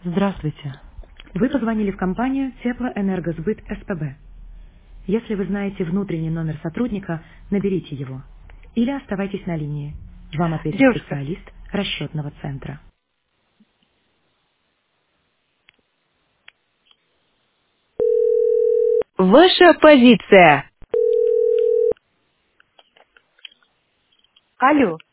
Здравствуйте. Вы позвонили в компанию Теплоэнергосбыт СПБ. Если вы знаете внутренний номер сотрудника, наберите его. Или оставайтесь на линии. Вам ответит Девушка. специалист расчетного центра. Ваша позиция. Алло.